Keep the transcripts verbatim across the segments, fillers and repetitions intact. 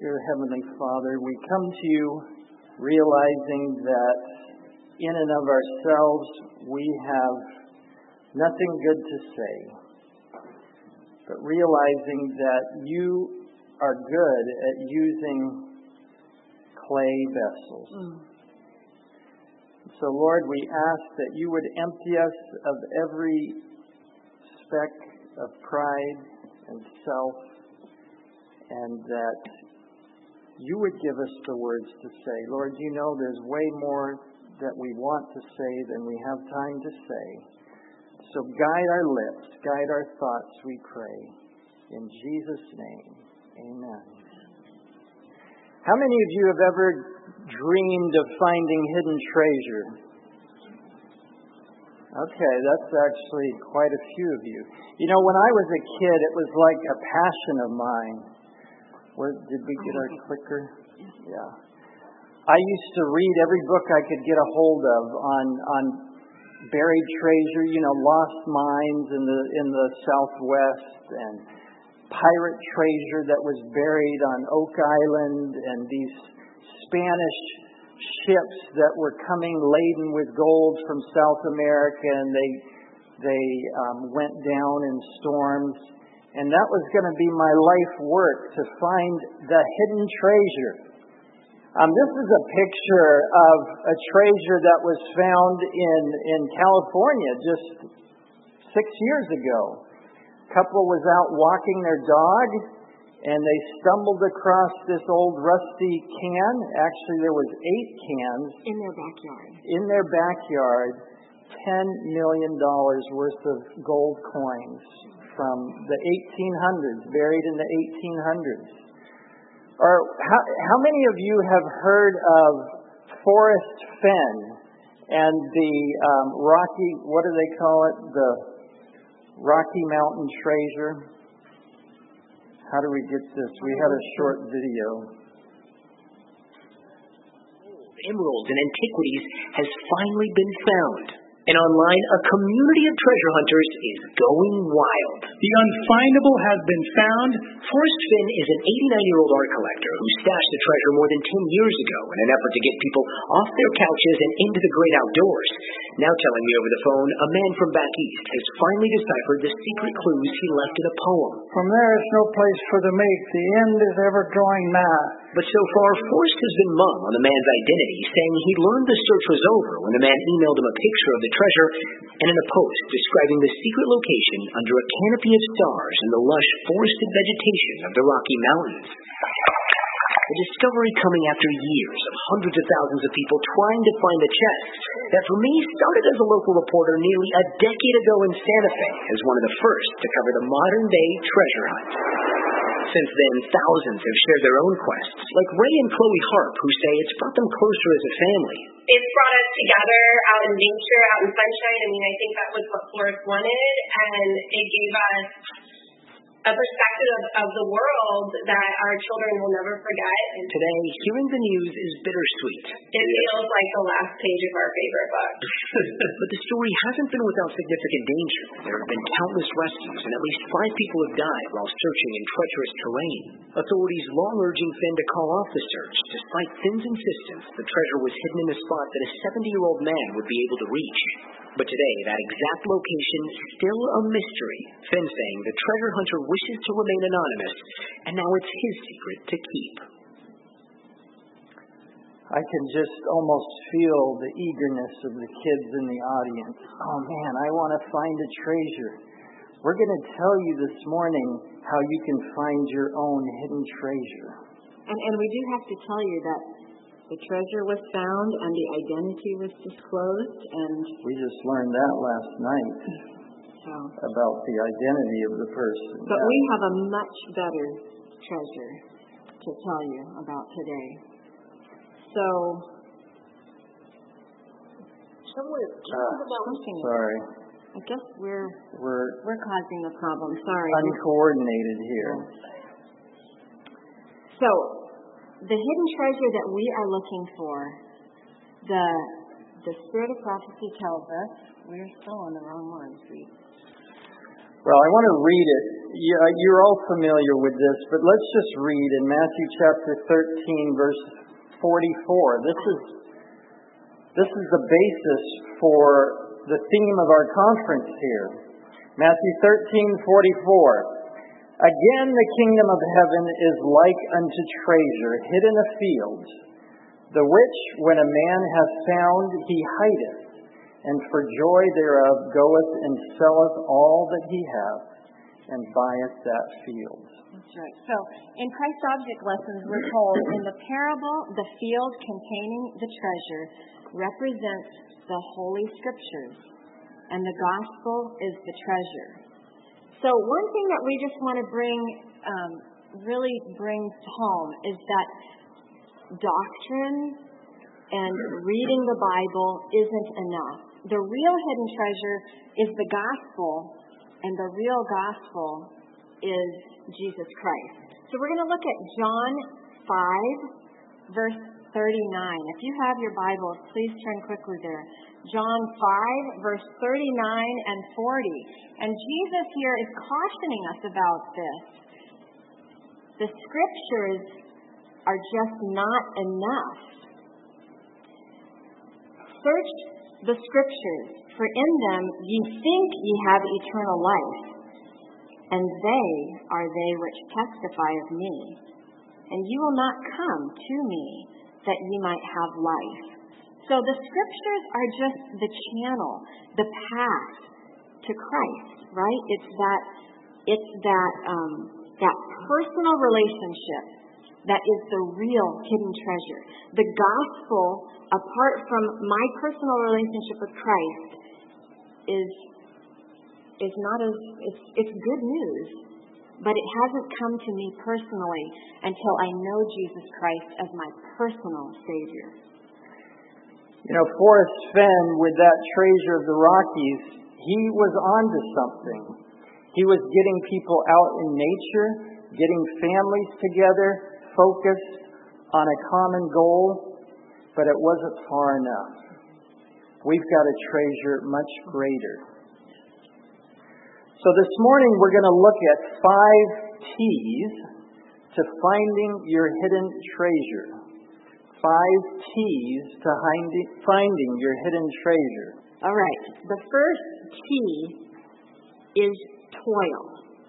Dear Heavenly Father, we come to you realizing that in and of ourselves we have nothing good to say, but realizing that you are good at using clay vessels. Mm. So, Lord, we ask that you would empty us of every speck of pride and self, and that you would give us the words to say. Lord, you know there's way more that we want to say than we have time to say. So guide our lips, guide our thoughts, we pray. In Jesus' name, amen. How many of you have ever dreamed of finding hidden treasure? Okay, that's actually quite a few of you. You know, when I was a kid, it was like a passion of mine. Where, did we get our clicker? Yeah. I used to read every book I could get a hold of on on buried treasure, you know, lost mines in the in the Southwest, and pirate treasure that was buried on Oak Island, and these Spanish ships that were coming laden with gold from South America, and they they um, went down in storms. And that was going to be my life work, to find the hidden treasure. Um, this is a picture of a treasure that was found in, in California just six years ago. A couple was out walking their dog, and they stumbled across this old rusty can. Actually, there was eight cans. In their backyard. In their backyard, ten million dollars worth of gold coins from the eighteen hundreds, buried in the eighteen hundreds. Or how, how many of you have heard of Forrest Fenn and the um, Rocky, what do they call it, the Rocky Mountain treasure? How do we get this? We had a short video. Emeralds and antiquities has finally been found. And online, a community of treasure hunters is going wild. The unfindable has been found. Forrest Fenn is an eighty-nine-year-old art collector who stashed the treasure more than ten years ago in an effort to get people off their couches and into the great outdoors. Now telling me over the phone, a man from back east has finally deciphered the secret clues he left in a poem. From there is no place for the meek. The end is ever drawing nigh. But so far, Forrest has been mum on the man's identity, saying he learned the search was over when the man emailed him a picture of the treasure and in a post describing the secret location under a canopy of stars in the lush forested vegetation of the Rocky Mountains. The discovery coming after years of hundreds of thousands of people trying to find the chest that for me started as a local reporter nearly a decade ago in Santa Fe as one of the first to cover the modern-day treasure hunt. Since then, thousands have shared their own quests, like Ray and Chloe Harp, who say it's brought them closer as a family. It's brought us together out in nature, out in sunshine. I mean, I think that was what Forrest wanted, and it gave us a perspective of, of the world that our children will never forget. And today, hearing the news is bittersweet. It feels like the last page of our favorite book. But the story hasn't been without significant danger. There have been countless rescues, and at least five people have died while searching in treacherous terrain. Authorities long urging Fenn to call off the search. Despite Fenn's insistence, the treasure was hidden in a spot that a seventy-year-old man would be able to reach. But today, that exact location is still a mystery. Fenn saying the treasure hunter wishes to remain anonymous, and now it's his secret to keep. I can just almost feel the eagerness of the kids in the audience. Oh man, I want to find a treasure. We're going to tell you this morning how you can find your own hidden treasure. And, and we do have to tell you that the treasure was found and the identity was disclosed, and we just learned that last night so. about the identity of the person. But yeah. We have a much better treasure to tell you about today. So, somewhere uh, sorry. I guess we're we're we're causing the problem. Sorry, uncoordinated here. So, the hidden treasure that we are looking for, the the Spirit of Prophecy tells us we're still on the wrong one. See? Well, I want to read it yeah, you're all familiar with this, but let's just read in Matthew chapter thirteen, verse forty-four. This is this is the basis for the theme of our conference here. Matthew thirteen, forty-four. Again, the kingdom of heaven is like unto treasure hid in a field, the which, when a man hath found, he hideth, and for joy thereof goeth and selleth all that he hath, and buyeth that field. That's right. So, in Christ Object Lessons, we're told, in the parable, the field containing the treasure represents the Holy Scriptures, and the gospel is the treasure. So, one thing that we just want to bring, um, really bring home is that doctrine and reading the Bible isn't enough. The real hidden treasure is the gospel, and the real gospel is Jesus Christ. So we're going to look at John five, verse thirty-nine. If you have your Bibles, please turn quickly there. John five, verse thirty-nine and forty. And Jesus here is cautioning us about this. The scriptures are just not enough. Search the scriptures, for in them ye think ye have eternal life, and they are they which testify of me. And ye will not come to me, that ye might have life. So the scriptures are just the channel, the path to Christ, right? It's that, it's that, um, that personal relationship that is the real hidden treasure. The gospel, apart from my personal relationship with Christ, is is not as it's it's good news, but it hasn't come to me personally until I know Jesus Christ as my personal Savior. You know, Forrest Fenn, with that treasure of the Rockies, he was onto something. He was getting people out in nature, getting families together, focused on a common goal, but it wasn't far enough. We've got a treasure much greater. So this morning we're going to look at five T's to finding your hidden treasure. Five T's to finding your hidden treasure. All right. The first T is toil.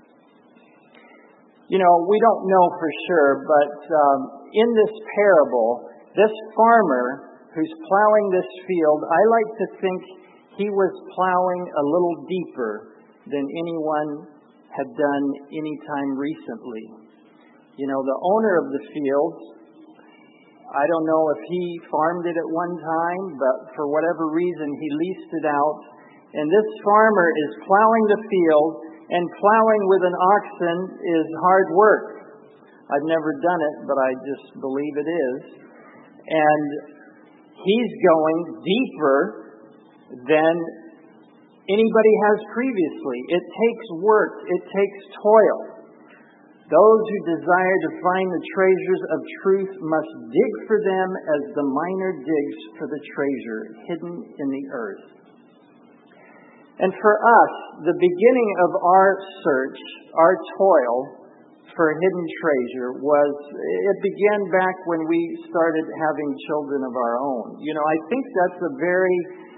You know, we don't know for sure, but um, in this parable, this farmer who's plowing this field, I like to think he was plowing a little deeper than anyone had done any time recently. You know, the owner of the field, I don't know if he farmed it at one time, but for whatever reason, he leased it out. And this farmer is plowing the field, and plowing with an oxen is hard work. I've never done it, but I just believe it is. And he's going deeper than anybody has previously. It takes work. It takes toil. Those who desire to find the treasures of truth must dig for them as the miner digs for the treasure hidden in the earth. And for us, the beginning of our search, our toil for hidden treasure was, it began back when we started having children of our own. You know, I think that's a very,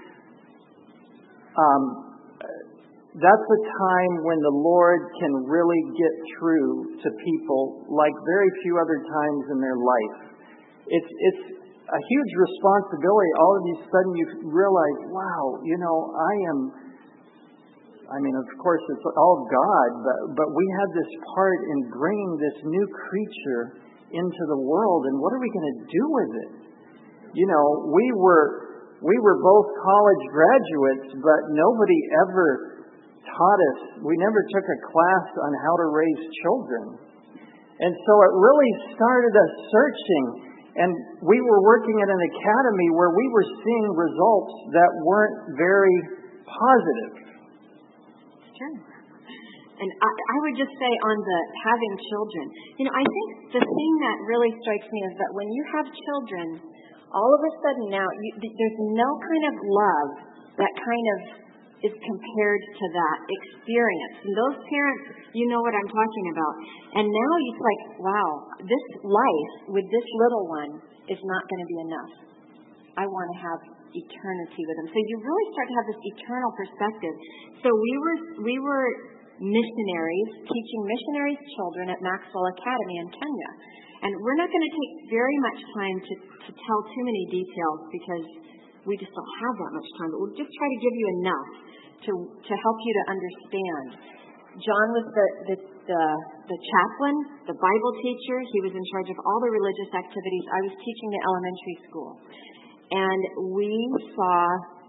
um, that's a time when the Lord can really get through to people like very few other times in their life. It's, it's a huge responsibility. All of a sudden you realize, wow, you know, I am... I mean, of course, it's all God, but, but we had this part in bringing this new creature into the world, and what are we going to do with it? You know, we were we were both college graduates, but nobody ever taught us. We never took a class on how to raise children. And so it really started us searching, and we were working at an academy where we were seeing results that weren't very positive. Sure. And I, I would just say on the having children, you know, I think the thing that really strikes me is that when you have children, all of a sudden now, you, there's no kind of love that kind of is compared to that experience. And those parents, you know what I'm talking about. And now it's like, wow, this life with this little one is not going to be enough. I want to have eternity with him. So you really start to have this eternal perspective. So we were we were missionaries, teaching missionaries children at Maxwell Academy in Kenya. And we're not going to take very much time to, to tell too many details because we just don't have that much time. But we'll just try to give you enough to to help you to understand. John was the, the, the, the chaplain, the Bible teacher. He was in charge of all the religious activities. I was teaching the elementary school. And we saw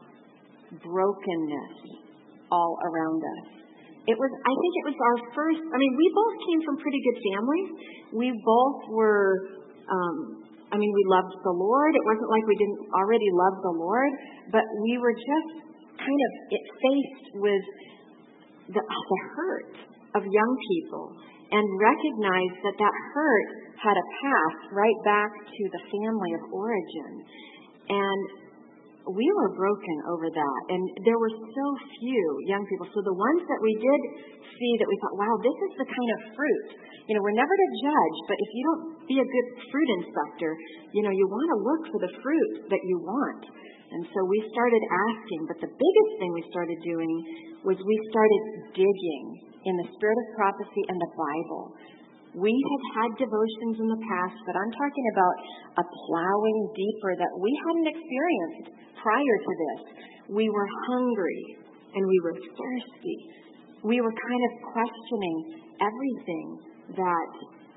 brokenness all around us. It was, I think it was our first, I mean, we both came from pretty good families. We both were, um, I mean, we loved the Lord. It wasn't like we didn't already love the Lord, but we were just kind of faced with the, the hurt of young people and recognized that that hurt had a path right back to the family of origin. And we were broken over that. And there were so few young people. So the ones that we did see that we thought, wow, this is the kind of fruit. You know, we're never to judge, but if you don't be a good fruit inspector, you know, you want to look for the fruit that you want. And so we started asking. But the biggest thing we started doing was we started digging in the spirit of prophecy and the Bible. We had had devotions in the past, but I'm talking about a plowing deeper that we hadn't experienced prior to this. We were hungry and we were thirsty. We were kind of questioning everything that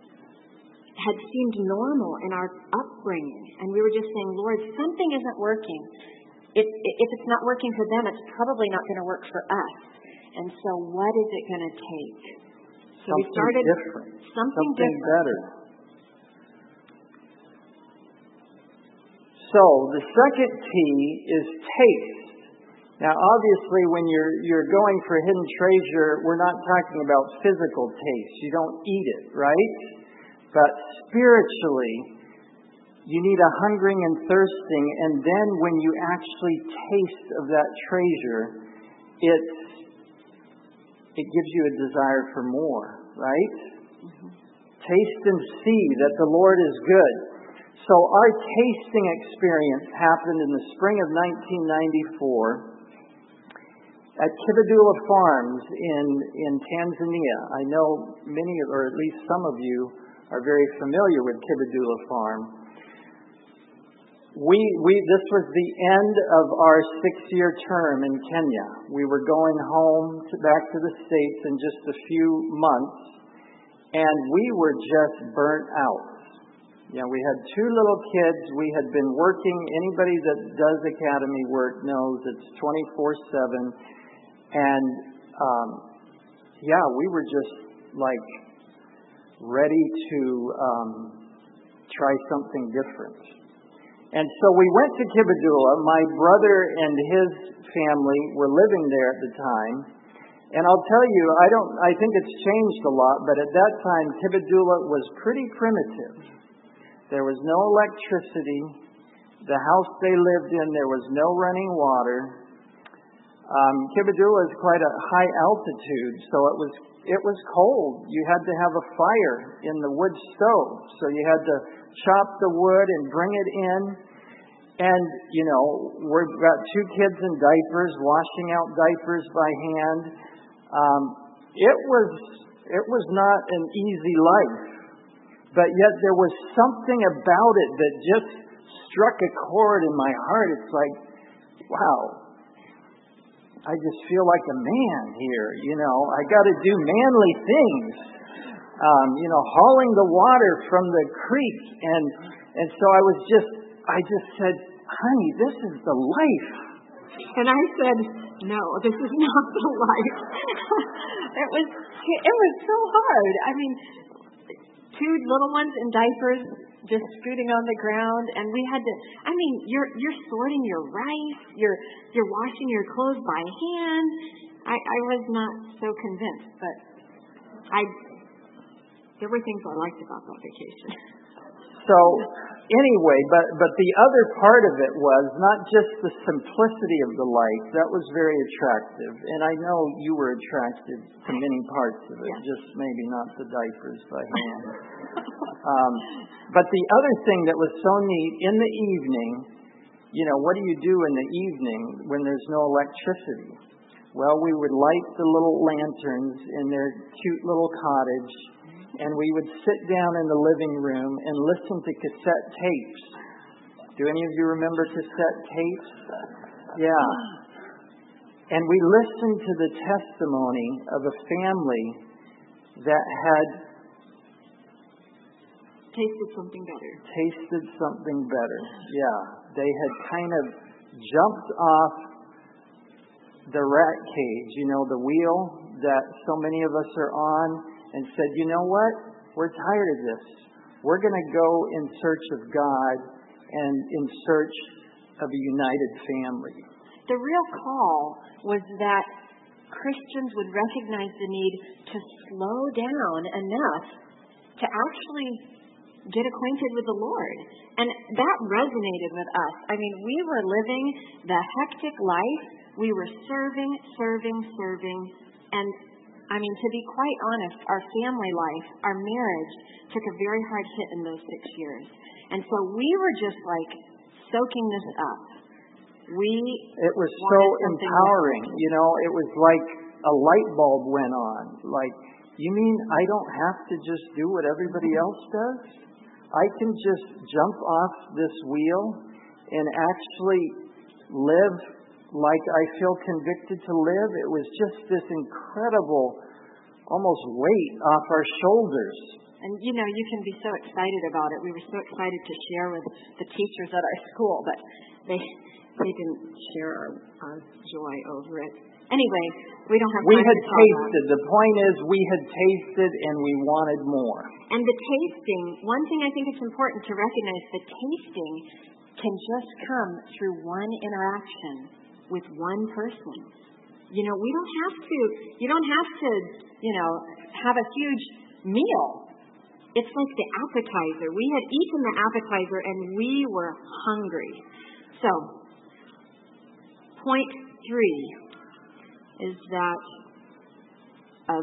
had seemed normal in our upbringing. And we were just saying, Lord, something isn't working. If, if it's not working for them, it's probably not going to work for us. And so what is it going to take? So something we started different. Something, something different. better. So the second T is taste. Now, obviously, when you're you're going for hidden treasure, we're not talking about physical taste. You don't eat it, right? But spiritually, you need a hungering and thirsting, and then when you actually taste of that treasure, it's it gives you a desire for more, right? Mm-hmm. Taste and see that the Lord is good. So our tasting experience happened in the spring of nineteen ninety-four at Kibadula Farms in, in Tanzania. I know many, or at least some of you, are very familiar with Kibadula Farm. We, we, this was the end of our six-year term in Kenya. We were going home to, back to the States in just a few months, and we were just burnt out. You know, we had two little kids. We had been working. Anybody that does academy work knows it's twenty-four seven. And, um, yeah, we were just, like, ready to um, try something different. And so we went to Kibadula. My brother and his family were living there at the time. And I'll tell you, I don't. I think it's changed a lot, but at that time, Kibadula was pretty primitive. There was no electricity. The house they lived in, there was no running water. Um, Kibadula is quite a high altitude, so it was it was cold. You had to have a fire in the wood stove, so you had to chop the wood and bring it in. And, you know, we've got two kids in diapers, washing out diapers by hand. Um, it was it was not an easy life, but yet there was something about it that just struck a chord in my heart. It's like, wow, I just feel like a man here. You know, I got to do manly things. Um, you know, hauling the water from the creek, and and so I was just, I just said, honey, this is the life. And I said, no, this is not the life. it was it was so hard. I mean, two little ones in diapers just scooting on the ground, and we had to. I mean, you're you're sorting your rice, you're you're washing your clothes by hand. I, I was not so convinced, but I There were things I liked about that vacation. So anyway, but but the other part of it was not just the simplicity of the life. That was very attractive, and I know you were attracted to many parts of it, yeah. Just maybe not the diapers by hand. um, but the other thing that was so neat, in the evening, you know, what do you do in the evening when there's no electricity? Well, we would light the little lanterns in their cute little cottage, and we would sit down in the living room and listen to cassette tapes. Do any of you remember cassette tapes? Yeah. And we listened to the testimony of a family that had tasted something better. Tasted something better. Yeah. They had kind of jumped off the rat cage, you know, the wheel that so many of us are on, and said, you know what? We're tired of this. We're going to go in search of God and in search of a united family. The real call was that Christians would recognize the need to slow down enough to actually get acquainted with the Lord. And that resonated with us. I mean, we were living the hectic life. We were serving, serving, serving. And, I mean, to be quite honest, our family life, our marriage, took a very hard hit in those six years. And so we were just, like, soaking this up. We It was so empowering. Else. You know, it was like a light bulb went on. Like, you mean I don't have to just do what everybody else does? I can just jump off this wheel and actually live like I feel convicted to live. It was just this incredible, almost weight off our shoulders. And, you know, you can be so excited about it. We were so excited to share with the teachers at our school, but they they didn't share our, our joy over it. Anyway, we don't have time We had to talk tasted. about. The point is we had tasted and we wanted more. And the tasting, one thing I think it's important to recognize, the tasting can just come through one interaction with one person. You know, we don't have to, you don't have to, you know, have a huge meal. It's like the appetizer. We had eaten the appetizer and we were hungry. So, point three is that of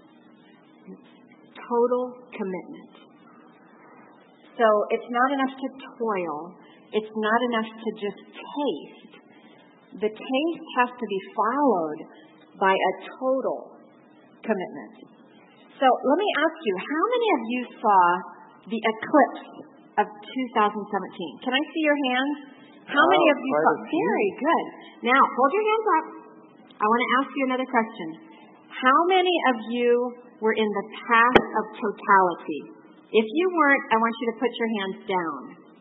total commitment. So, it's not enough to toil. It's not enough to just taste. The taste has to be followed by a total commitment. So let me ask you, how many of you saw the eclipse of two thousand seventeen? Can I see your hands? How many of you saw? Very good. Now, hold your hands up. I want to ask you another question. How many of you were in the path of totality? If you weren't, I want you to put your hands down.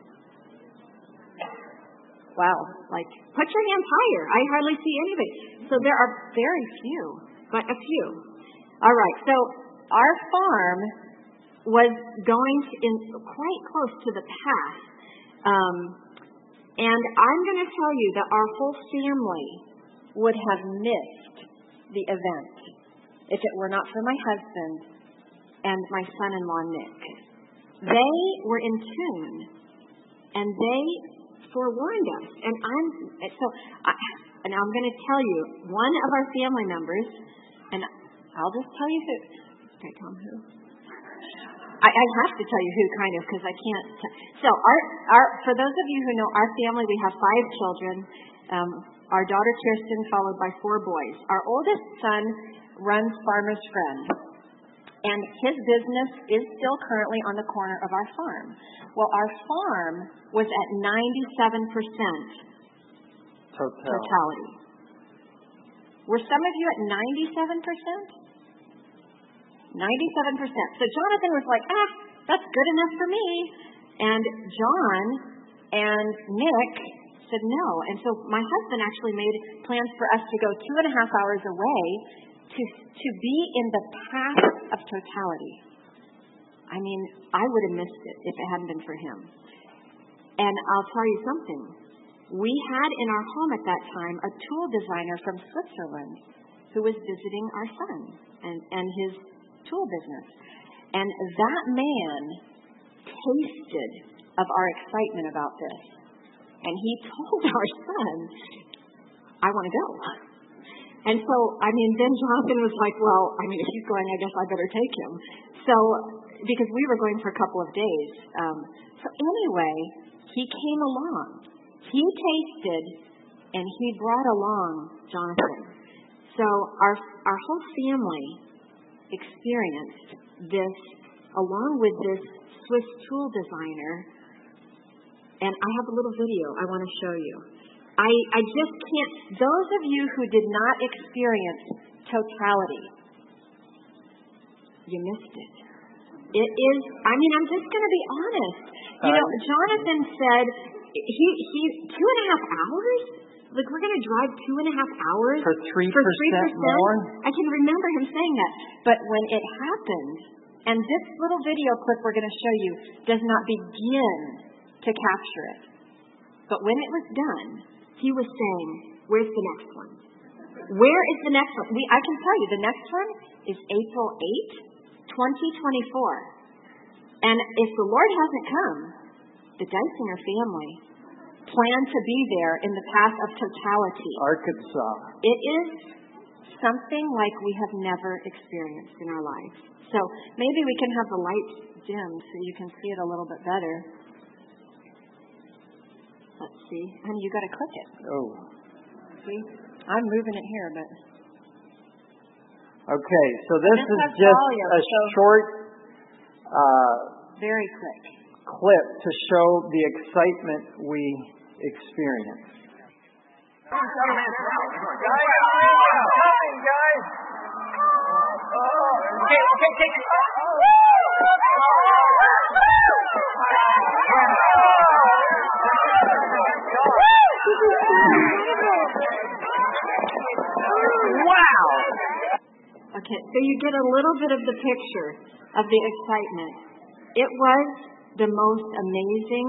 Wow, like, put your hands higher. I hardly see anybody. So there are very few, but a few. All right, so our farm was going to in quite close to the path. Um, and I'm going to tell you that our whole family would have missed the event if it were not for my husband and my son-in-law, Nick. They were in tune, and they forewarned us. And I'm so, I, and I'm going to tell you, one of our family members, and I'll just tell you who. Can I tell them who? I, I have to tell you who, kind of, because I can't. T- so, our, our, for those of you who know our family, we have five children. Um, our daughter Kirsten, followed by four boys. Our oldest son runs Farmer's Friend, and his business is still currently on the corner of our farm. Well, our farm was at ninety-seven percent Total. totality. Were some of you at ninety-seven percent? ninety-seven percent. So Jonathan was like, ah, that's good enough for me. And John and Nick said no. And so my husband actually made plans for us to go two and a half hours away to, to be in the path of totality. I mean, I would have missed it if it hadn't been for him. And I'll tell you something. We had in our home at that time a tool designer from Switzerland who was visiting our son and, and his tool business. And that man tasted of our excitement about this. And he told our son, I want to go. And so, I mean, then Jonathan was like, well, I mean, if he's going, I guess I better take him. So, because we were going for a couple of days. Um, so anyway, he came along. He tasted, and he brought along Jonathan. So our our whole family experienced this along with this Swiss tool designer. And I have a little video I want to show you. I, I just can't, those of you who did not experience totality, you missed it. It is, I mean, I'm just going to be honest. You know, Jonathan said, he, he, two and a half hours? Like, we're going to drive two and a half hours? For three percent more? I can remember him saying that. But when it happened, and this little video clip we're going to show you does not begin to capture it. But when it was done, he was saying, where's the next one? Where is the next one? We, I can tell you, the next one is April eighth, twenty twenty-four. And if the Lord hasn't come, the Geisinger family plan to be there in the path of totality. Arkansas. It is something like we have never experienced in our lives. So maybe we can have the lights dimmed so you can see it a little bit better. Let's see. Honey, you got to click it. Oh. See? I'm moving it here, but... Okay, so this This is has just volume, a so- short uh, Very quick. clip to show the excitement we experienced. Okay, okay, take it. Wow! Okay, so you get a little bit of the picture of the excitement. It was the most amazing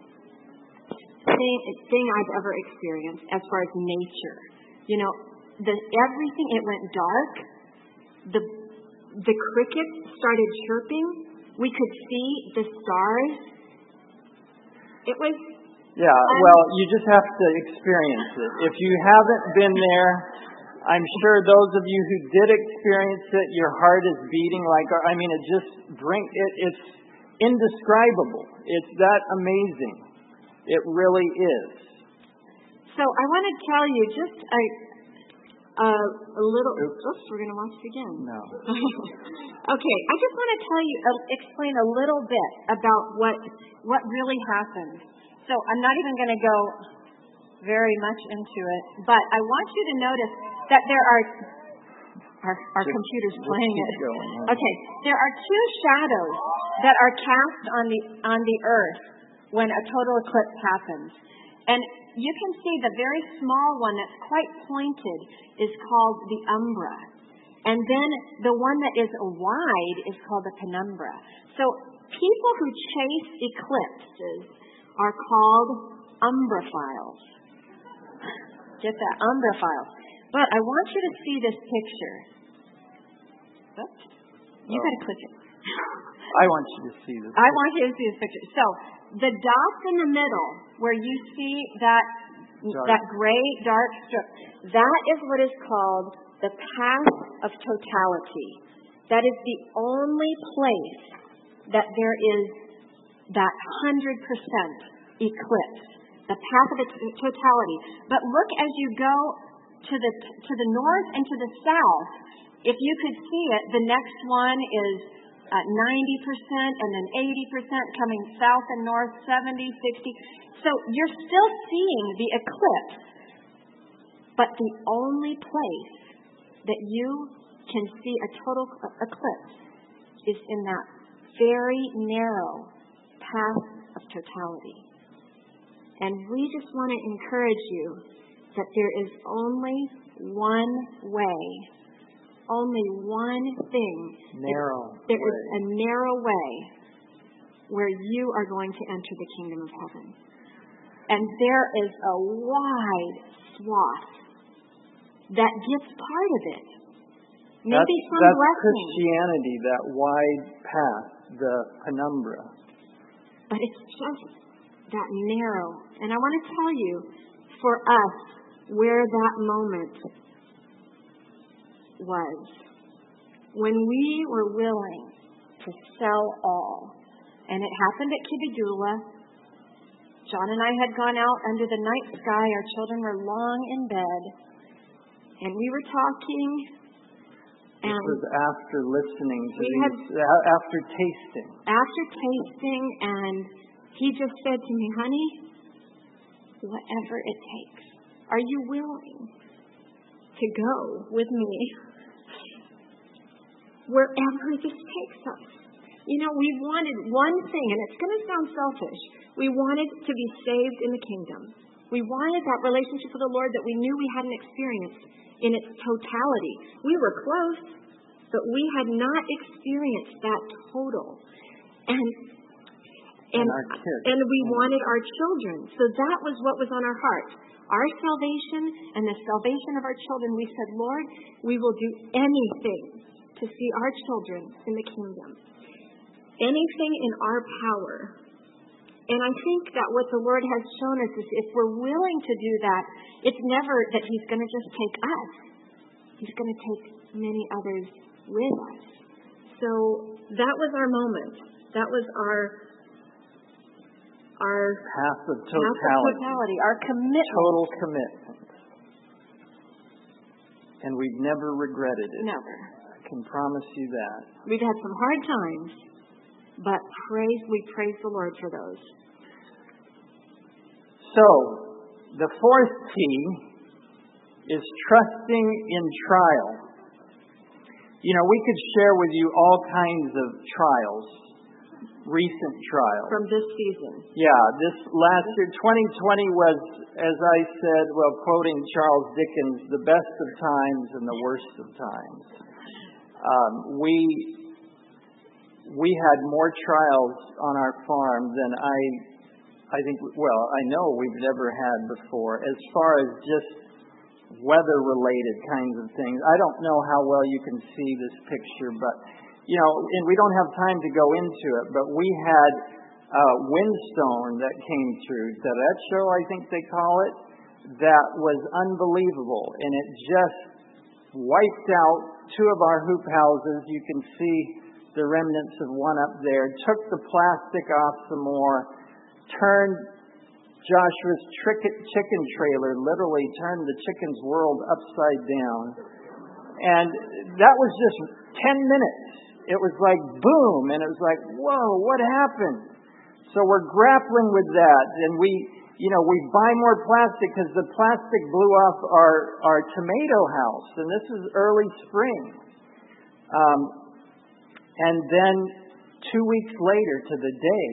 thing, thing I've ever experienced as far as nature. You know, the, everything, it went dark. The, the crickets started chirping. We could see the stars. It was... Yeah, well, you just have to experience it. If you haven't been there, I'm sure those of you who did experience it, your heart is beating like, I mean, it just bring it, it's indescribable. It's that amazing. It really is. So I want to tell you just a, a, a little, oops, oops we're going to watch it again. No. Okay, I just want to tell you, uh, explain a little bit about what what really happened. So I'm not even going to go very much into it, but I want you to notice that there are, our, our Just, computer's just playing keep it. going, yeah. Okay, there are two shadows that are cast on the on the earth when a total eclipse happens. And you can see the very small one that's quite pointed is called the umbra. And then the one that is wide is called the penumbra. So people who chase eclipses are called umbraphiles. Get that, umbraphiles. But I want you to see this picture. Oops. You Oh. got to click it. I want you to see this. I want you to see this picture. So the dots in the middle, where you see that Dark. that gray dark strip, that is what is called the path of totality. That is the only place that there is that one hundred percent eclipse, the path of its totality. But look as you go to the to the north and to the south, if you could see it, the next one is uh, ninety percent and then eighty percent coming south and north, seventy, sixty. So you're still seeing the eclipse, but the only place that you can see a total eclipse is in that very narrow path of totality. And we just want to encourage you that there is only one way, only one thing. Narrow There is way. a narrow way where you are going to enter the kingdom of heaven. And there is a wide swath that gets part of it. Maybe that's, some that's blessing. Christianity, that wide path, the penumbra. But it's just that narrow. And I want to tell you, for us, where that moment was. When we were willing to sell all. And it happened at Kibidula. John and I had gone out under the night sky. Our children were long in bed. And we were talking. This And was after listening to we these, had- a- after tasting. after tasting, and he just said to me, honey, whatever it takes, are you willing to go with me wherever this takes us? You know, we wanted one thing, and it's going to sound selfish. We wanted to be saved in the kingdom. We wanted that relationship with the Lord that we knew we hadn't experienced in its totality. We were close, but we had not experienced that total. And and, And our kids. and we wanted our children. So that was what was on our heart. Our salvation and the salvation of our children. We said, Lord, we will do anything to see our children in the kingdom. Anything in our power. And I think that what the Lord has shown us is if we're willing to do that, it's never that He's going to just take us. He's going to take many others with us. So that was our moment. That was our our Path of path of totality. totality, our commitment. Total commitment. And we've never regretted it. Never. I can promise you that. We've had some hard times, but praise we praise the Lord for those. So, the fourth T is trusting in trial. You know, we could share with you all kinds of trials, recent trials. From this season. Yeah, this last year, twenty twenty was, as I said, well, quoting Charles Dickens, the best of times and the worst of times. Um, we we had more trials on our farm than I, I think, well, I know we've never had before, as far as just weather-related kinds of things. I don't know how well you can see this picture, but, you know, and we don't have time to go into it, but we had a windstorm that came through, derecho, I think they call it, that was unbelievable, and it just wiped out two of our hoop houses. You can see the remnants of one up there, took the plastic off some more, turned Joshua's chicken trailer, literally turned the chicken's world upside down. And that was just ten minutes. It was like boom, and it was like, whoa, what happened? So we're grappling with that, and we, you know, we buy more plastic because the plastic blew off our, our tomato house, and this is early spring. Um, and then two weeks later to the day,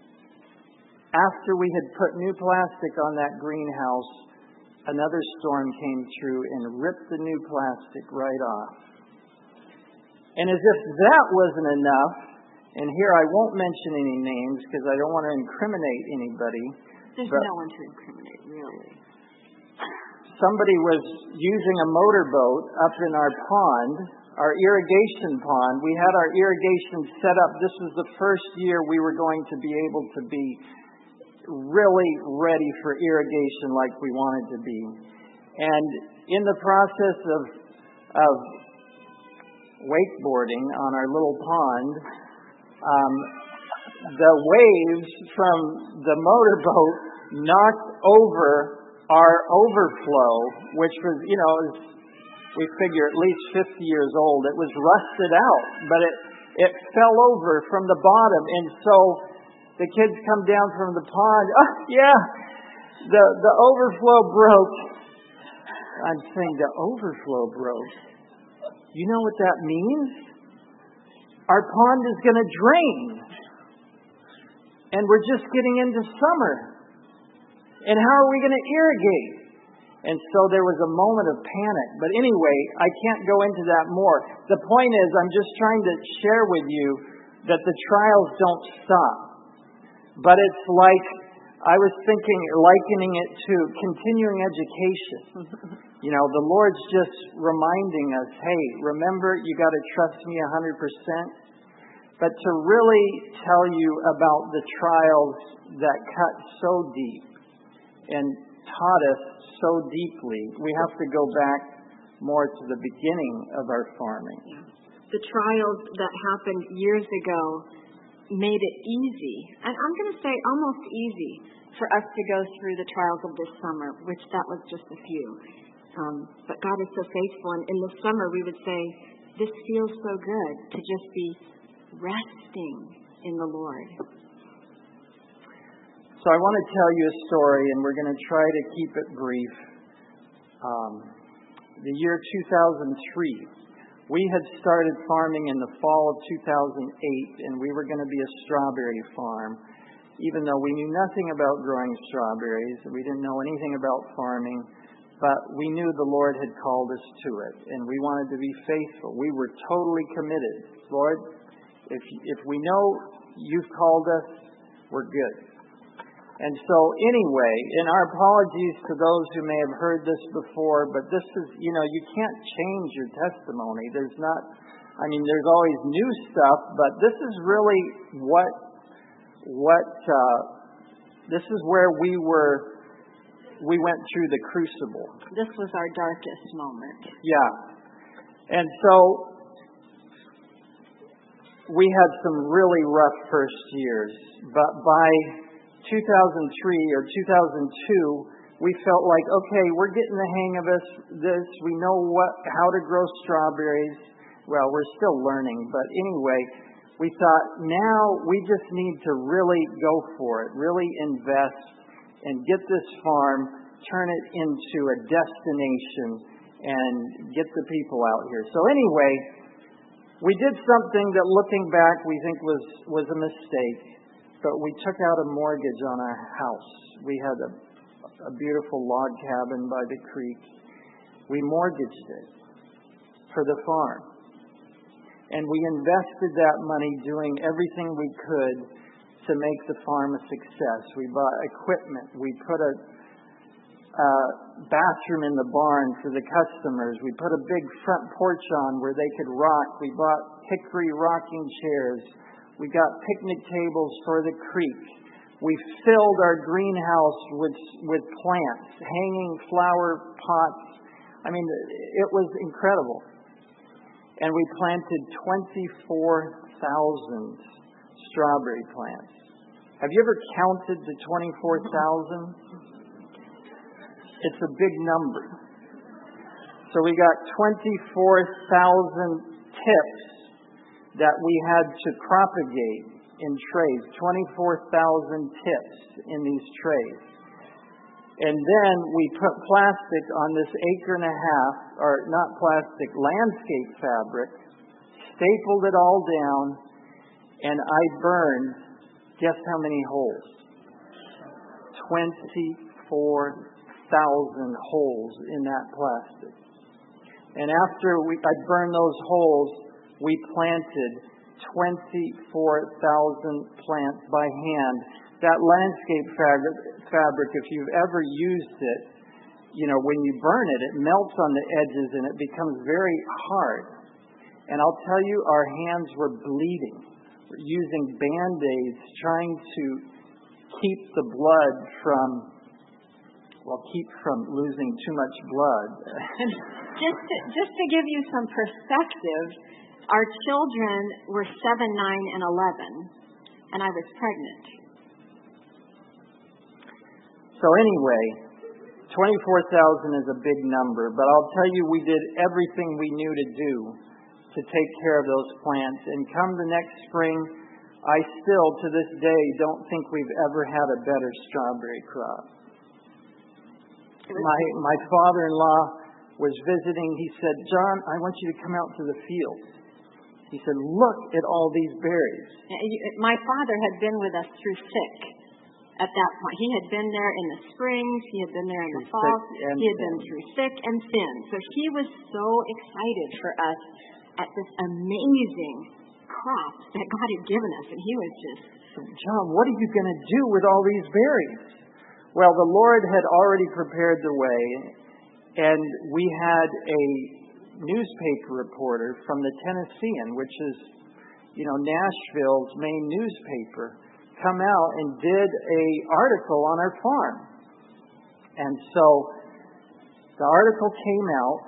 after we had put new plastic on that greenhouse, another storm came through and ripped the new plastic right off. And as if that wasn't enough, and here I won't mention any names because I don't want to incriminate anybody. There's no one to incriminate, really. Somebody was using a motorboat up in our pond, our irrigation pond. We had our irrigation set up. This was the first year we were going to be able to be really ready for irrigation like we wanted to be. And in the process of, of wakeboarding on our little pond, um, the waves from the motorboat knocked over our overflow, which was, you know, we figure at least fifty years old. It was rusted out, but it, it fell over from the bottom. And so the kids come down from the pond. Oh, yeah, the, the overflow broke. I'm saying the overflow broke. You know what that means? Our pond is going to drain. And we're just getting into summer. And how are we going to irrigate? And so there was a moment of panic. But anyway, I can't go into that more. The point is, I'm just trying to share with you that the trials don't stop. But it's like I was thinking, likening it to continuing education. You know, the Lord's just reminding us, hey, remember, you got to trust me one hundred percent. But to really tell you about the trials that cut so deep and taught us so deeply, we have to go back more to the beginning of our farming. The trials that happened years ago made it easy, and I'm going to say almost easy, for us to go through the trials of this summer, which that was just a few. Um, but God is so faithful, and in the summer we would say, this feels so good to just be resting in the Lord. So I want to tell you a story, and we're going to try to keep it brief. Um, the year two thousand three, we had started farming in the fall of two thousand eight, and we were going to be a strawberry farm. Even though we knew nothing about growing strawberries, we didn't know anything about farming, but we knew the Lord had called us to it, and we wanted to be faithful. We were totally committed. Lord, if if we know you've called us, we're good. And so anyway, and our apologies to those who may have heard this before, but this is, you know, you can't change your testimony. There's not, I mean, there's always new stuff, but this is really what, what, uh, this is where we were, we went through the crucible. This was our darkest moment. Yeah. And so we had some really rough first years, but by two thousand three or two thousand two, we felt like, okay, we're getting the hang of this. This we know what how to grow strawberries. Well, we're still learning, but anyway, we thought now we just need to really go for it, really invest and get this farm, turn it into a destination, and get the people out here. So anyway, we did something that, looking back, we think was was a mistake. But we took out a mortgage on our house. We had a, a beautiful log cabin by the creek. We mortgaged it for the farm. And we invested that money doing everything we could to make the farm a success. We bought equipment. We put a, a bathroom in the barn for the customers. We put a big front porch on where they could rock. We bought hickory rocking chairs. We got picnic tables for the creek. We filled our greenhouse with with plants, hanging flower pots. I mean, it was incredible. And we planted twenty-four thousand strawberry plants. Have you ever counted the twenty-four thousand? It's a big number. So we got twenty-four thousand tips that we had to propagate in trays, twenty-four thousand tips in these trays. And then we put plastic on this acre and a half, or not plastic, landscape fabric, stapled it all down, and I burned, guess how many holes? twenty-four thousand holes in that plastic. And after we, I burned those holes, we planted twenty-four thousand plants by hand. That landscape fabric, fabric, if you've ever used it, you know, when you burn it, it melts on the edges and it becomes very hard. And I'll tell you, our hands were bleeding. We're using Band-Aids, trying to keep the blood from, well, keep from losing too much blood. just, to, just to give you some perspective, our children were seven, nine, and eleven, and I was pregnant. So anyway, twenty-four thousand is a big number, but I'll tell you, we did everything we knew to do to take care of those plants. And come the next spring, I still, to this day, don't think we've ever had a better strawberry crop. My my father-in-law was visiting. He said, "John, I want you to come out to the field." He said, "Look at all these berries." My father had been with us through thick at that point. He had been there in the springs. He had been there in the fall. He had been through thick and thin. So he was so excited for us at this amazing crop that God had given us. And he was just said, John, what are you going to do with all these berries? Well, the Lord had already prepared the way, and we had a newspaper reporter from the Tennessean, which is, you know, Nashville's main newspaper, come out and did a article on our farm. And so the article came out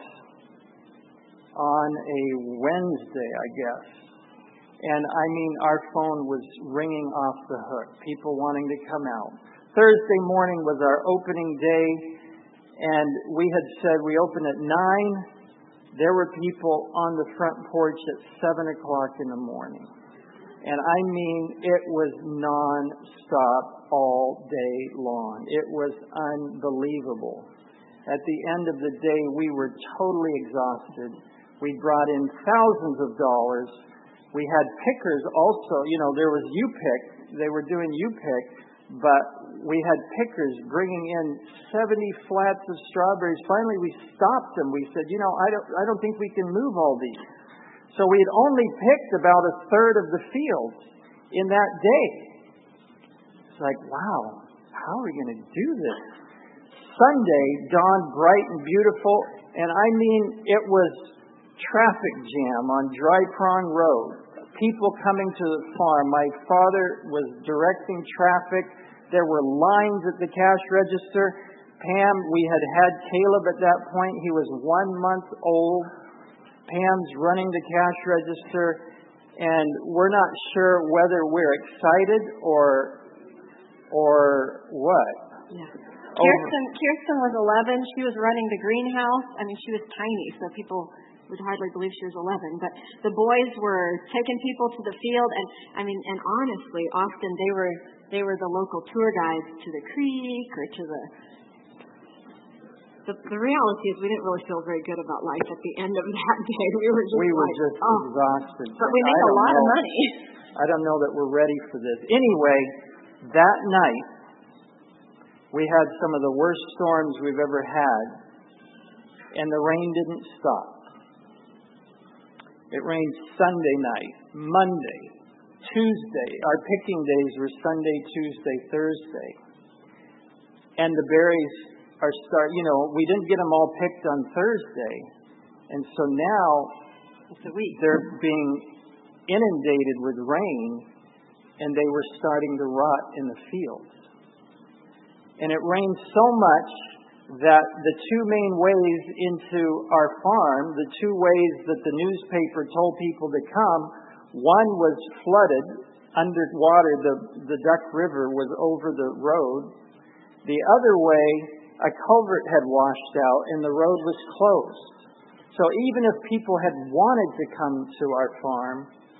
on a Wednesday, I guess. And I mean, our phone was ringing off the hook, people wanting to come out. Thursday morning was our opening day, and we had said we open at nine. There were people on the front porch at seven o'clock in the morning. And I mean, it was non-stop all day long. It was unbelievable. At the end of the day, we were totally exhausted. We brought in thousands of dollars. We had pickers also. You know, there was U-Pick. They were doing U-Pick, but we had pickers bringing in seventy flats of strawberries. Finally, we stopped them. We said, you know, I don't, I don't think we can move all these. So we had only picked about a third of the field in that day. It's like, wow, how are we going to do this? Sunday dawned bright and beautiful, and I mean, it was traffic jam on Dry Prong Road. People coming to the farm. My father was directing traffic. There were lines at the cash register. Pam, we had had Caleb at that point. He was one month old. Pam's running the cash register, and we're not sure whether we're excited or or what. Yeah. Kirsten, Kirsten was eleven. She was running the greenhouse. I mean, she was tiny, so people would hardly believe she was eleven. But the boys were taking people to the field, and I mean, and honestly, often they were they were the local tour guides to the creek or to the. The, the reality is we didn't really feel very good about life at the end of that day. We were just we were like, just oh. exhausted. But we make a lot know, of money. I don't know that we're ready for this. Anyway, that night, we had some of the worst storms we've ever had, and the rain didn't stop. It rained Sunday night, Monday, Tuesday. Our picking days were Sunday, Tuesday, Thursday. And the berries are start. You know, we didn't get them all picked on Thursday, and so now it's a week. They're being inundated with rain, and they were starting to rot in the fields. And it rained so much that the two main ways into our farm, the two ways that the newspaper told people to come, one was flooded underwater. The, the Duck River was over the road. The other way, a culvert had washed out and the road was closed. So even if people had wanted to come to our farm,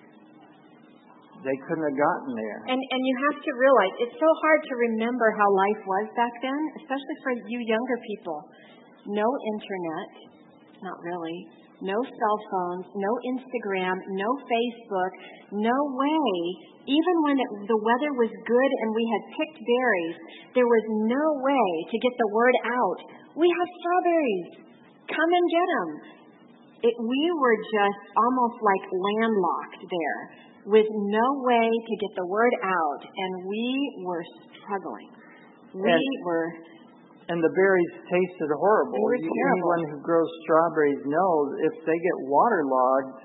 they couldn't have gotten there. And and you have to realize, it's so hard to remember how life was back then, especially for you younger people. No internet, not really. No cell phones, no Instagram, no Facebook, no way. Even when it, the weather was good and we had picked berries, there was no way to get the word out. We have strawberries. Come and get them. It, we were just almost like landlocked there, with no way to get the word out, and we were struggling. We and, were... And the berries tasted horrible. They were terrible. Anyone who grows strawberries knows if they get waterlogged,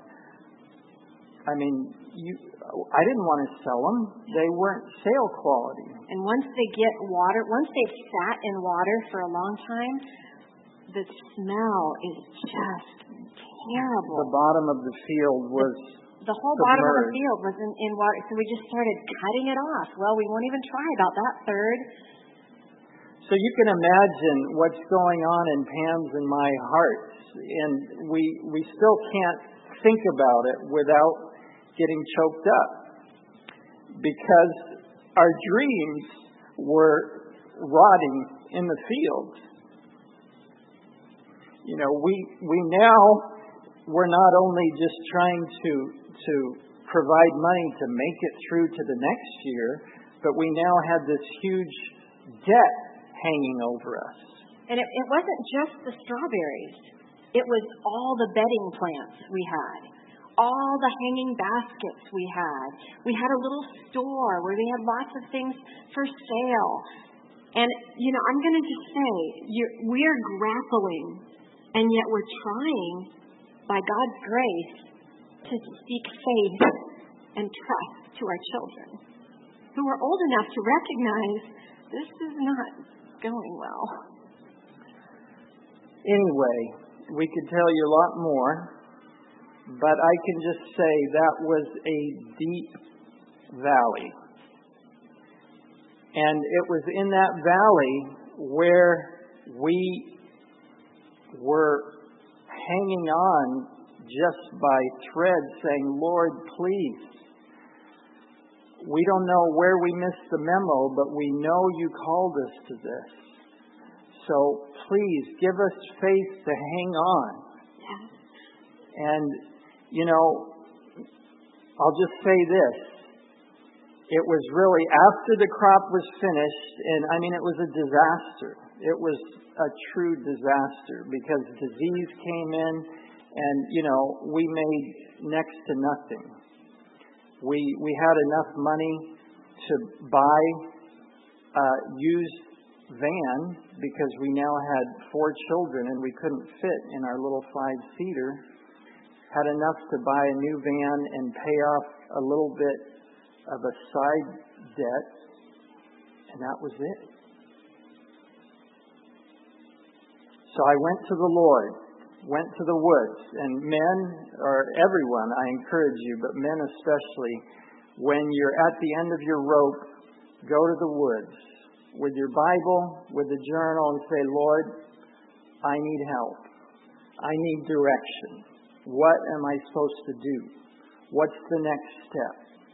I mean, you, I didn't want to sell them. They weren't sale quality. And once they get water, once they've sat in water for a long time, the smell is just terrible. The bottom of the field was... The whole bottom of the field was in, in water, so we just started cutting it off. Well, we won't even try about that third. So you can imagine what's going on in Pam's and my hearts, and we we still can't think about it without getting choked up, because our dreams were rotting in the fields. You know, we we now we're not only just trying to to provide money to make it through to the next year, but we now had this huge debt hanging over us. And it, it wasn't just the strawberries. It was all the bedding plants we had. all the hanging baskets we had. We had a little store where they had lots of things for sale. And, you know, I'm going to just say, you're, we are grappling, and yet we're trying, by God's grace, to speak faith and trust to our children, who are old enough to recognize this is not going well. Anyway, we could tell you a lot more, but I can just say that was a deep valley. And it was in that valley where we were hanging on just by thread, saying, Lord, please. We don't know where we missed the memo, but we know you called us to this. So please give us faith to hang on. And, you know, I'll just say this. It was really after the crop was finished, and I mean, it was a disaster. It was a true disaster because disease came in, and, you know, we made next to nothing. We we had enough money to buy a used van because we now had four children and we couldn't fit in our little five-seater. Had enough to buy a new van and pay off a little bit of a side debt, and that was it. So I went to the Lord, went to the woods, and men, or everyone, I encourage you, but men especially, when you're at the end of your rope, go to the woods with your Bible, with a journal, and say, Lord, I need help. I need direction. What am I supposed to do? What's the next step?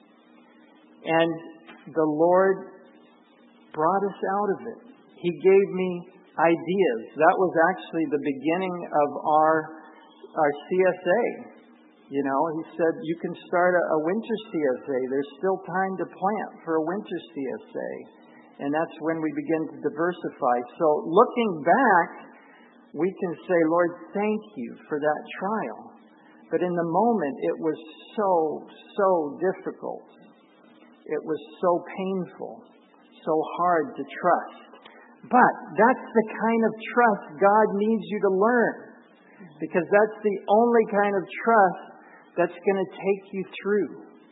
And the Lord brought us out of it. He gave me ideas. That was actually the beginning of our our C S A. You know, he said, you can start a, a winter C S A. There's still time to plant for a winter C S A. And that's when we begin to diversify. So looking back, we can say, Lord, thank you for that trial. But in the moment, it was so, so difficult. It was so painful, so hard to trust. But that's the kind of trust God needs you to learn, because that's the only kind of trust that's going to take you through.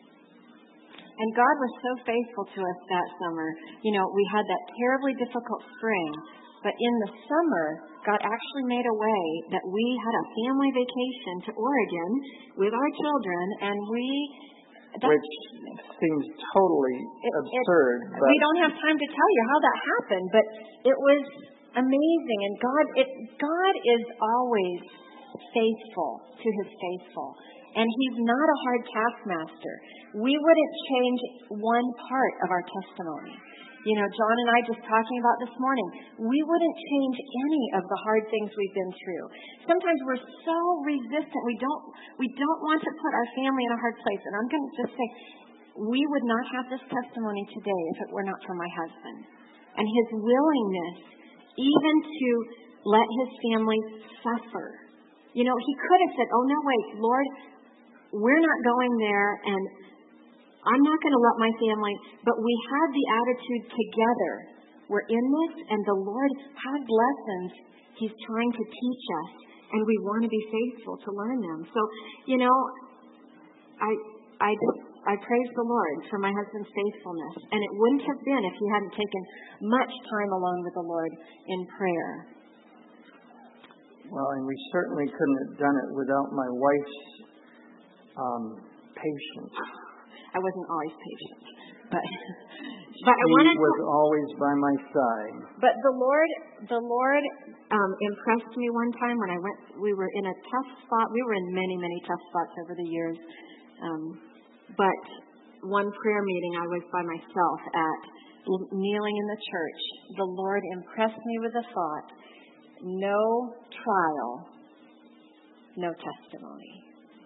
And God was so faithful to us that summer. You know, we had that terribly difficult spring, but in the summer, God actually made a way that we had a family vacation to Oregon with our children, and we... That's, Which seems totally it, absurd. It, but we don't have time to tell you how that happened, but it was amazing. And God, it, God is always faithful to His faithful, and He's not a hard taskmaster. We wouldn't change one part of our testimony. You know, John and I just talking about this morning, we wouldn't change any of the hard things we've been through. Sometimes we're so resistant. We don't we don't want to put our family in a hard place. And I'm going to just say, we would not have this testimony today if it were not for my husband. And his willingness even to let his family suffer. You know, he could have said, oh, no, wait, Lord, we're not going there, and I'm not going to let my family, but we had the attitude together. We're in this, and the Lord has lessons He's trying to teach us, and we want to be faithful to learn them. So, you know, I I I praise the Lord for my husband's faithfulness, and it wouldn't have been if he hadn't taken much time alone with the Lord in prayer. Well, and we certainly couldn't have done it without my wife's um, patience. I wasn't always patient, but but I She wanted was to, always by my side. But the Lord, the Lord um, impressed me one time when I went. We were in a tough spot. We were in many, many tough spots over the years. Um, but one prayer meeting, I was by myself at kneeling in the church. The Lord impressed me with the thought: no trial, no testimony.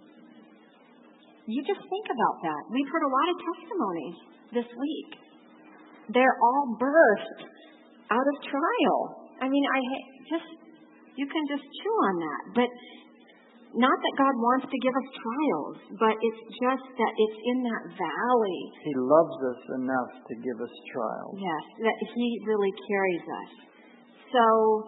You just think about that. We've heard a lot of testimonies this week. They're all birthed out of trial. I mean, I just, you can just chew on that. But not that God wants to give us trials, but it's just that it's in that valley. He loves us enough to give us trials. Yes, that He really carries us. So,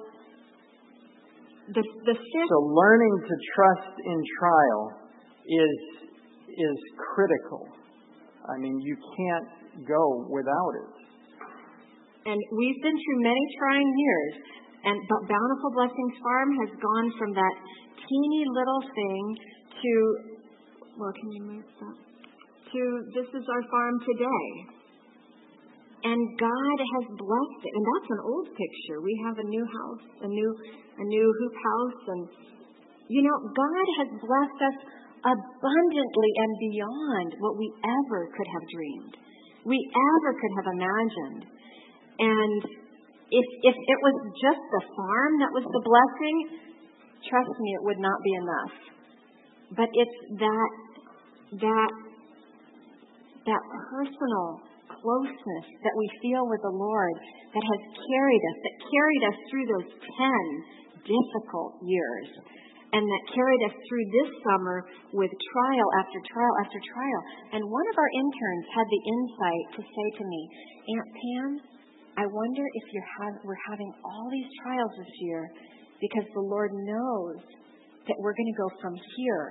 the the fifth. So learning to trust in trial is is critical. I mean, you can't go without it. And we've been through many trying years, and Bountiful Blessings Farm has gone from that teeny little thing to, well, can you move that? To this is our farm today. And God has blessed it. And that's an old picture. We have a new house, a new a new hoop house. And, you know, God has blessed us abundantly and beyond what we ever could have dreamed. We ever could have imagined. And if if it was just the farm that was the blessing, trust me, it would not be enough. But it's that that that personal closeness that we feel with the Lord that has carried us, that carried us through those ten difficult years, and that carried us through this summer with trial after trial after trial. And one of our interns had the insight to say to me, Aunt Pam, I wonder if you're ha- we're having all these trials this year because the Lord knows that we're going to go from here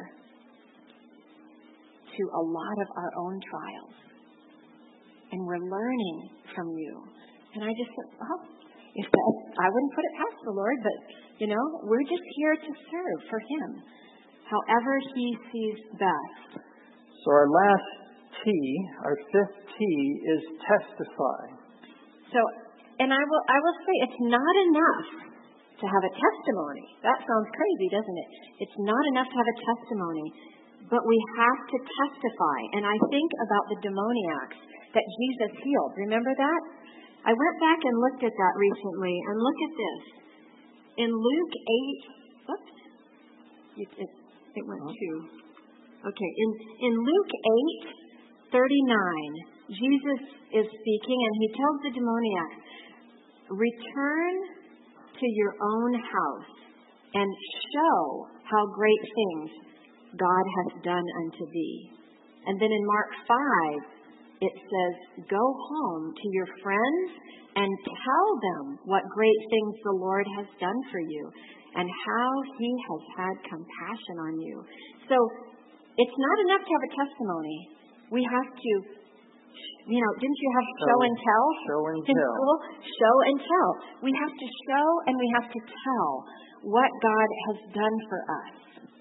to a lot of our own trials. And we're learning from you. And I just said, oh, if that, I wouldn't put it past the Lord, but, you know, we're just here to serve for Him, however He sees best. So our last T, our fifth T, is testify. So, and I will, I will say, it's not enough to have a testimony. That sounds crazy, doesn't it? It's not enough to have a testimony, but we have to testify. And I think about the demoniacs that Jesus healed. Remember that? I went back and looked at that recently, and look at this. In Luke eight, whoops, it, it, it went two. Okay, in, in Luke eight thirty-nine, Jesus is speaking, and He tells the demoniac, return to your own house and show how great things God has done unto thee. And then in Mark five, it says, go home to your friends and tell them what great things the Lord has done for you and how He has had compassion on you. So it's not enough to have a testimony. We have to, you know, didn't you have show and tell? Show and in tell. school? Show and tell. We have to show and we have to tell what God has done for us.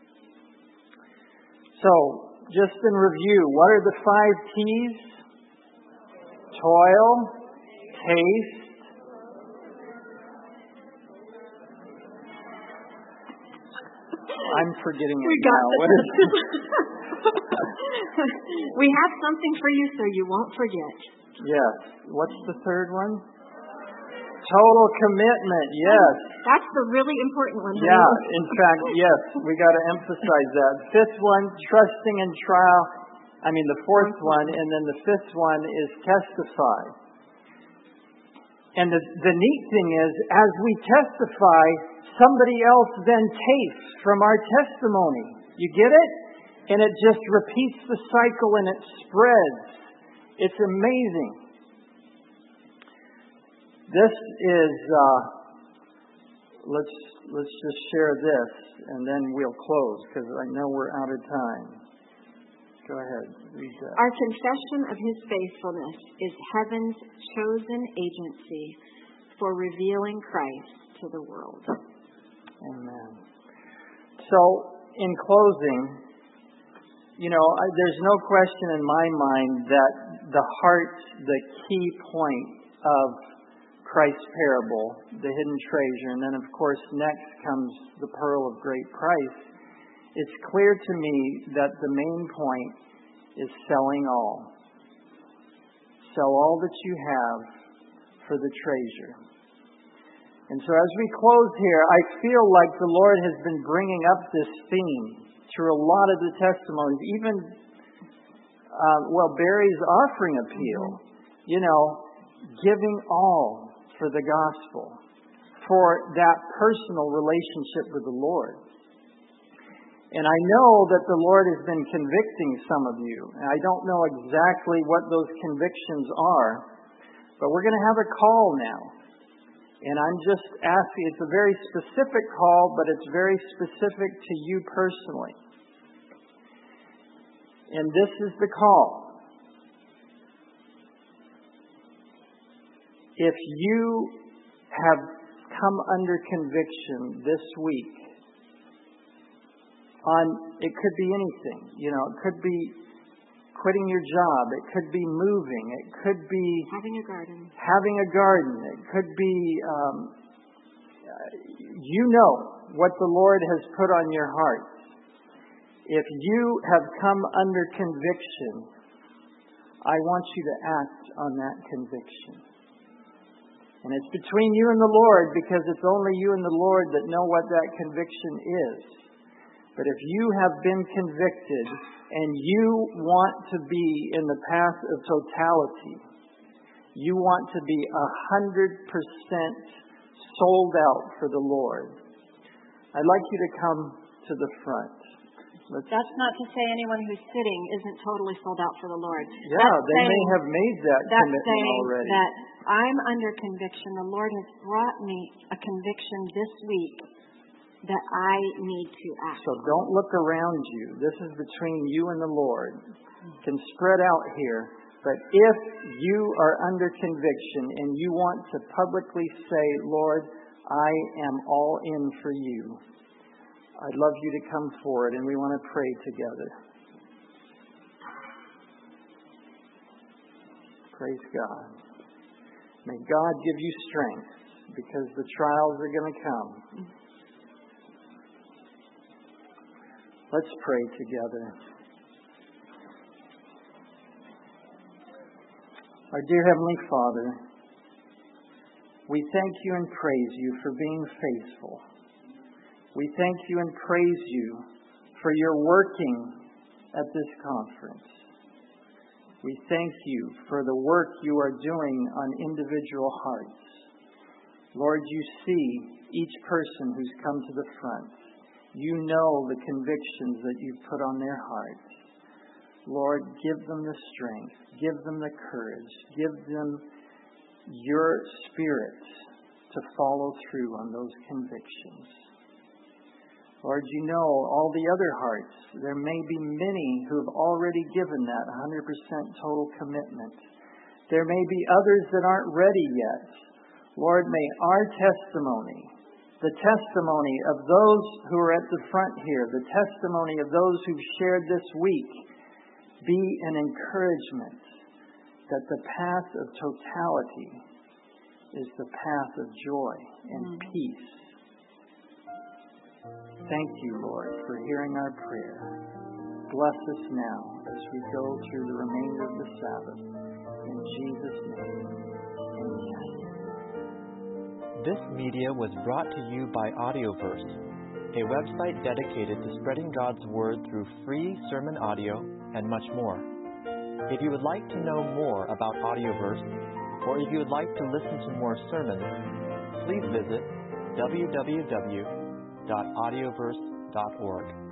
So, just in review, what are the five T's? Toil, taste, I'm forgetting it we got now. What is it? We have something for you so you won't forget. Yes. What's the third one? Total commitment. Yes. That's the really important one. Yeah. In fact, yes. We got to emphasize that. Fifth one, trusting in trial. I mean, the fourth one, and then the fifth one is testify. And the, the neat thing is, as we testify, somebody else then tastes from our testimony. You get it? And it just repeats the cycle and it spreads. It's amazing. This is, uh, let's, let's just share this and then we'll close because I know we're out of time. Go ahead, read that. Our confession of His faithfulness is heaven's chosen agency for revealing Christ to the world. Amen. So, in closing, you know, I, there's no question in my mind that the heart, the key point of Christ's parable, the hidden treasure, and then of course next comes the pearl of great price. It's clear to me that the main point is selling all. Sell all that you have for the treasure. And so as we close here, I feel like the Lord has been bringing up this theme through a lot of the testimonies. Even, uh, well, Barry's offering appeal. You know, giving all for the gospel, for that personal relationship with the Lord. And I know that the Lord has been convicting some of you. And I don't know exactly what those convictions are, but we're going to have a call now. And I'm just asking, it's a very specific call, but it's very specific to you personally. And this is the call. If you have come under conviction this week on, it could be anything, you know, it could be quitting your job, it could be moving, it could be having a garden, having a garden, it could be, um, you know what the Lord has put on your heart. If you have come under conviction, I want you to act on that conviction. And it's between you and the Lord, because it's only you and the Lord that know what that conviction is. But if you have been convicted and you want to be in the path of totality, you want to be a hundred percent sold out for the Lord, I'd like you to come to the front. Let's, That's not to say anyone who's sitting isn't totally sold out for the Lord. Yeah, that's they saying, may have made that that's commitment saying already. That I'm under conviction. The Lord has brought me a conviction this week that I need to act. So don't look around you. This is between you and the Lord. You can spread out here. But if you are under conviction and you want to publicly say, Lord, I am all in for you, I'd love you to come forward and we want to pray together. Praise God. May God give you strength, because the trials are going to come. Let's pray together. Our dear Heavenly Father, we thank you and praise you for being faithful. We thank you and praise you for your working at this conference. We thank you for the work you are doing on individual hearts. Lord, you see each person who's come to the front. You know the convictions that you've put on their hearts. Lord, give them the strength. Give them the courage. Give them your spirit to follow through on those convictions. Lord, you know all the other hearts. There may be many who have already given that one hundred percent total commitment. There may be others that aren't ready yet. Lord, may our testimony, the testimony of those who are at the front here, the testimony of those who've shared this week, be an encouragement that the path of totality is the path of joy and mm. peace. Thank you, Lord, for hearing our prayer. Bless us now as we go through the remainder of the Sabbath. In Jesus' name, amen. This media was brought to you by Audioverse, a website dedicated to spreading God's Word through free sermon audio and much more. If you would like to know more about Audioverse, or if you would like to listen to more sermons, please visit w w w dot audioverse dot org.